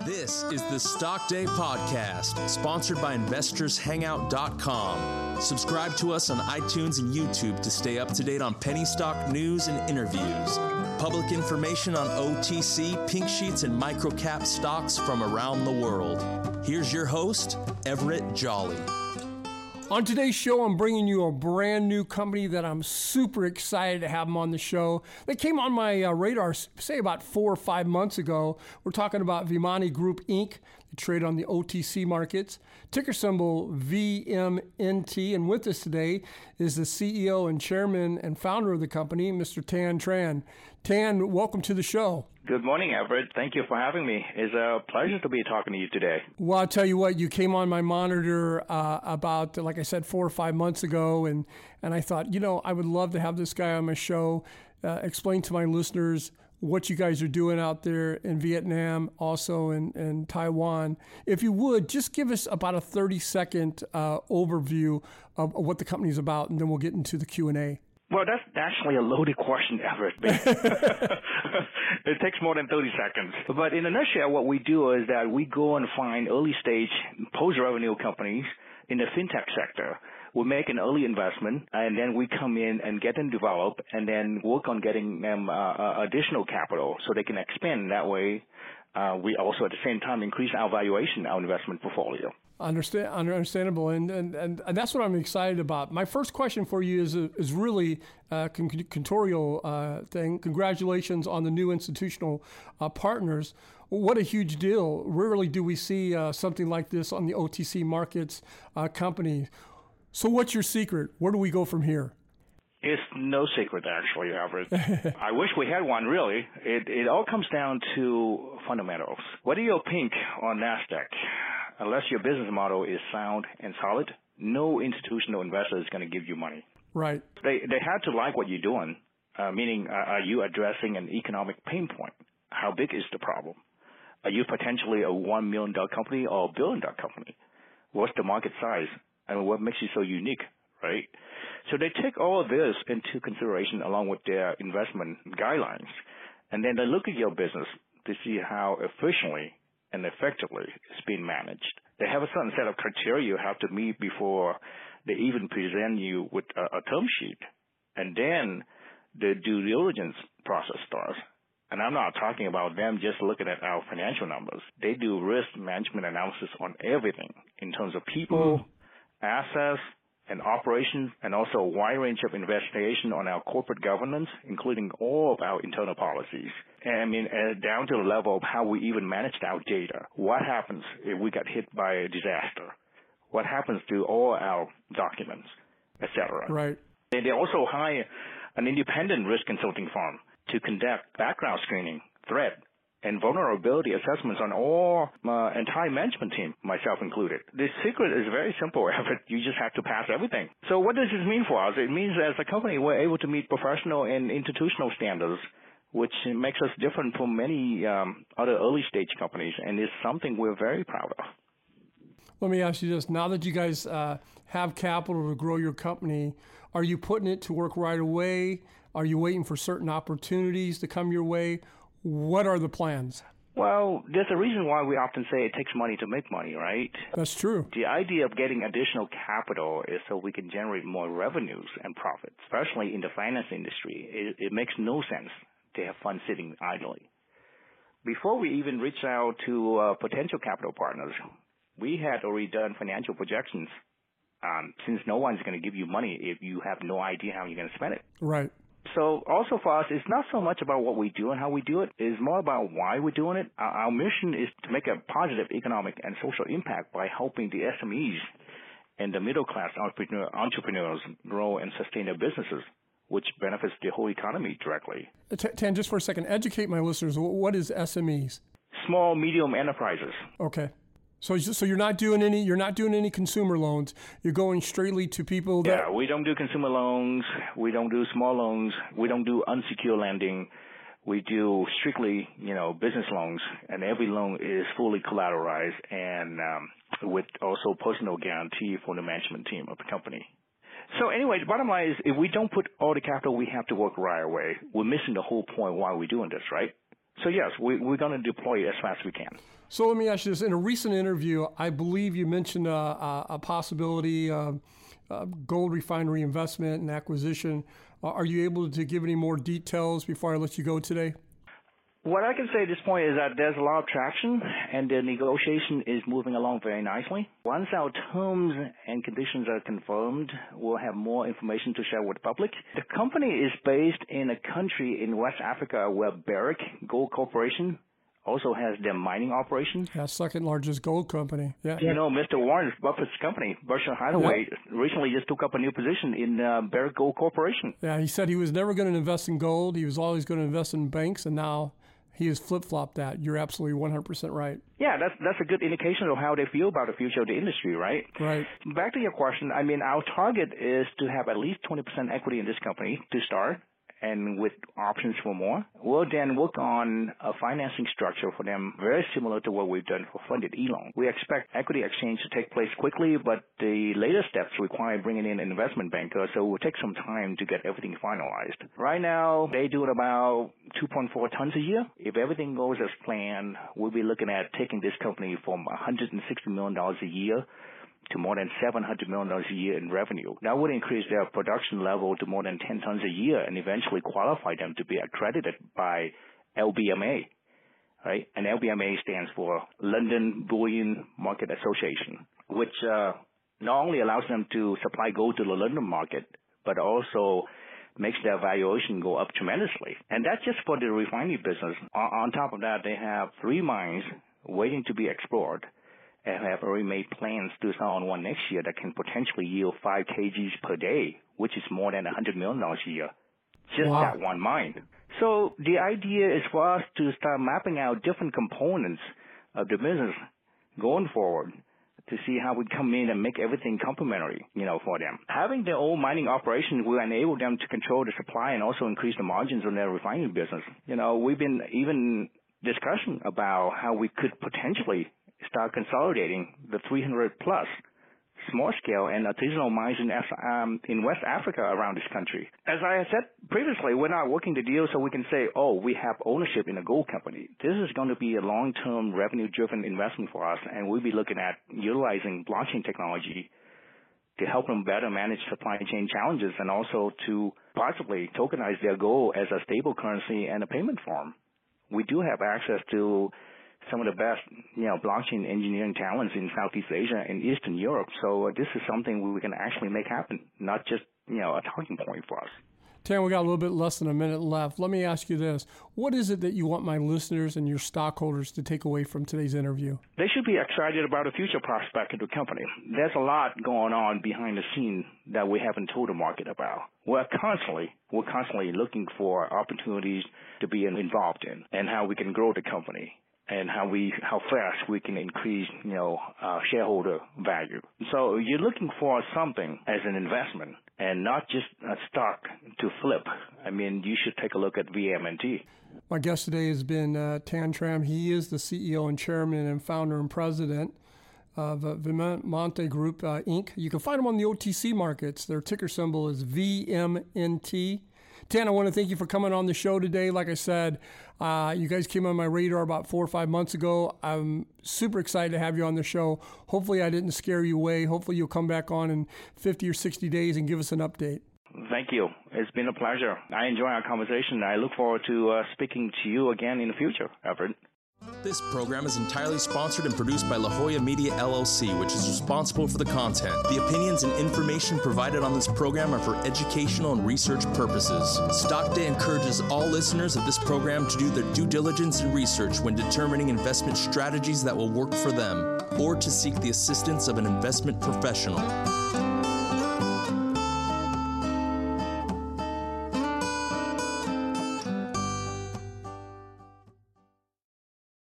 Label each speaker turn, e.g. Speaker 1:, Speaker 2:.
Speaker 1: This is the Stock Day Podcast, sponsored by InvestorsHangout.com. Subscribe to us on iTunes and YouTube to stay up to date on penny stock news and interviews. Public information on OTC, pink sheets, and microcap stocks from around the world. Here's your host, Everett Jolly.
Speaker 2: On today's show, I'm bringing you a brand new company that I'm super excited to have them on the show. They came on my radar, say about 4 or 5 months ago. We're talking about Vimani Group, Inc. They trade on the OTC markets. Ticker symbol VMNT. And with us today is the CEO and chairman and founder of the company, Mr. Tan Tran. Tan, welcome to the show.
Speaker 3: Good morning, Everett. Thank you for having me. It's a pleasure to be talking to you today.
Speaker 2: Well, I'll tell you what, you came on my monitor about, like I said, 4 or 5 months ago, and I thought, I would love to have this guy on my show, explain to my listeners what you guys are doing out there in Vietnam, also in Taiwan. If you would, just give us about a 30-second overview of what the company's about, and then we'll get into the Q&A.
Speaker 3: Well, that's actually a loaded question, Everett. It takes more than 30 seconds. But in a nutshell, what we do is that we go and find early-stage post-revenue companies in the fintech sector. We make an early investment, and then we come in and get them developed, and then work on getting them additional capital so they can expand. That way, we also at the same time increase our valuation, our investment portfolio.
Speaker 2: Understandable, and that's what I'm excited about. My first question for you is really a contorial thing. Congratulations on the new institutional partners. What a huge deal. Rarely do we see something like this on the OTC markets company. So what's your secret? Where do we go from here?
Speaker 3: It's no secret, actually, Everett. I wish we had one, really. It all comes down to fundamentals. Whether you're pink or NASDAQ, unless your business model is sound and solid, no institutional investor is going to give you money.
Speaker 2: Right.
Speaker 3: They have to like what you're doing, meaning are you addressing an economic pain point? How big is the problem? Are you potentially a $1 million company or a $1 billion company? What's the market size? And what makes you so unique, right? So they take all of this into consideration along with their investment guidelines. And then they look at your business to see how efficiently and effectively it's being managed. They have a certain set of criteria you have to meet before they even present you with a term sheet. And then the due diligence process starts. And I'm not talking about them just looking at our financial numbers. They do risk management analysis on everything in terms of people, assets, and operations, and also a wide range of investigation on our corporate governance, including all of our internal policies. And down to the level of how we even manage our data. What happens if we get hit by a disaster? What happens to all our documents, etc.?
Speaker 2: Right.
Speaker 3: And they also hire an independent risk consulting firm to conduct background screening, threat, and vulnerability assessments on all entire management team, myself included. The secret is very simple, Everett. You just have to pass everything. So what does this mean for us? It means as a company, we're able to meet professional and institutional standards, which makes us different from many other early-stage companies, and is something we're very proud of.
Speaker 2: Let me ask you this. Now that you guys have capital to grow your company, are you putting it to work right away? Are you waiting for certain opportunities to come your way? What are the plans?
Speaker 3: Well, there's a reason why we often say it takes money to make money, right?
Speaker 2: That's true.
Speaker 3: The idea of getting additional capital is so we can generate more revenues and profits, especially in the finance industry. It makes no sense to have funds sitting idly. Before we even reach out to potential capital partners, we had already done financial projections since no one's going to give you money if you have no idea how you're going to spend it.
Speaker 2: Right.
Speaker 3: So also for us, it's not so much about what we do and how we do it. It's more about why we're doing it. Our mission is to make a positive economic and social impact by helping the SMEs and the middle-class entrepreneurs grow and sustain their businesses, which benefits the whole economy directly.
Speaker 2: Tan, just for a second, educate my listeners. What is SMEs?
Speaker 3: Small, medium enterprises.
Speaker 2: Okay. So you're not doing any consumer loans. You're going straightly to people that...
Speaker 3: Yeah, we don't do consumer loans. We don't do small loans. We don't do unsecured lending. We do strictly, business loans, and every loan is fully collateralized and with also personal guarantee for the management team of the company. So anyway, the bottom line is if we don't put all the capital we have to work right away, we're missing the whole point why we're doing this, right? So yes, we're going to deploy it as fast as we can.
Speaker 2: So let me ask you this. In a recent interview, I believe you mentioned a possibility gold refinery investment and acquisition. Are you able to give any more details before I let you go today?
Speaker 3: What I can say at this point is that there's a lot of traction, and the negotiation is moving along very nicely. Once our terms and conditions are confirmed, we'll have more information to share with the public. The company is based in a country in West Africa where Barrick Gold Corporation also has their mining operations.
Speaker 2: Yeah, second largest gold company. Yeah.
Speaker 3: You know, Mr. Warren Buffett's company, Berkshire Hathaway, recently just took up a new position in Barrick Gold Corporation.
Speaker 2: Yeah, he said he was never going to invest in gold. He was always going to invest in banks, and now he has flip-flopped that. You're absolutely 100% right.
Speaker 3: Yeah, that's a good indication of how they feel about the future of the industry, right?
Speaker 2: Right.
Speaker 3: Back to your question, I mean, our target is to have at least 20% equity in this company to start, and with options for more. We'll then work on a financing structure for them very similar to what we've done for funded E-loan. We expect equity exchange to take place quickly, but the later steps require bringing in an investment banker, so it will take some time to get everything finalized. Right now, they do about 2.4 tons a year. If everything goes as planned, we'll be looking at taking this company from $160 million a year to more than $700 million a year in revenue. That would increase their production level to more than 10 tons a year and eventually qualify them to be accredited by LBMA, right? And LBMA stands for London Bullion Market Association, which not only allows them to supply gold to the London market, but also makes their valuation go up tremendously. And that's just for the refining business. On top of that, they have 3 mines waiting to be explored, and have already made plans to start on one next year that can potentially yield 5 kgs per day, which is more than $100 million a year. Just that one mine. So the idea is for us to start mapping out different components of the business going forward to see how we come in and make everything complementary, for them. Having their own mining operation will enable them to control the supply and also increase the margins on their refining business. We've been even discussing about how we could potentially start consolidating the 300-plus small-scale and artisanal mines in West Africa around this country. As I said previously, we're not working the deal so we can say, we have ownership in a gold company. This is going to be a long-term revenue-driven investment for us, and we'll be looking at utilizing blockchain technology to help them better manage supply chain challenges and also to possibly tokenize their gold as a stable currency and a payment form. We do have access to some of the best, blockchain engineering talents in Southeast Asia and Eastern Europe. So this is something we can actually make happen, not just, a talking point for us.
Speaker 2: Tan, we got a little bit less than a minute left. Let me ask you this. What is it that you want my listeners and your stockholders to take away from today's interview?
Speaker 3: They should be excited about the future prospect of the company. There's a lot going on behind the scene that we haven't told the market about. We're constantly looking for opportunities to be involved in and how we can grow the company, and how fast we can increase, shareholder value. So you're looking for something as an investment and not just a stock to flip. I mean, you should take a look at VMNT.
Speaker 2: My guest today has been Tan Tram. He is the CEO and chairman and founder and president of Vimonte Group, Inc. You can find them on the OTC markets. Their ticker symbol is VMNT. Tan, I want to thank you for coming on the show today. Like I said, you guys came on my radar about 4 or 5 months ago. I'm super excited to have you on the show. Hopefully I didn't scare you away. Hopefully you'll come back on in 50 or 60 days and give us an update.
Speaker 3: Thank you. It's been a pleasure. I enjoy our conversation. I look forward to speaking to you again in the future, Everett.
Speaker 1: This program is entirely sponsored and produced by La Jolla Media LLC, which is responsible for the content. The opinions and information provided on this program are for educational and research purposes. Stock Day encourages all listeners of this program to do their due diligence and research when determining investment strategies that will work for them, or to seek the assistance of an investment professional.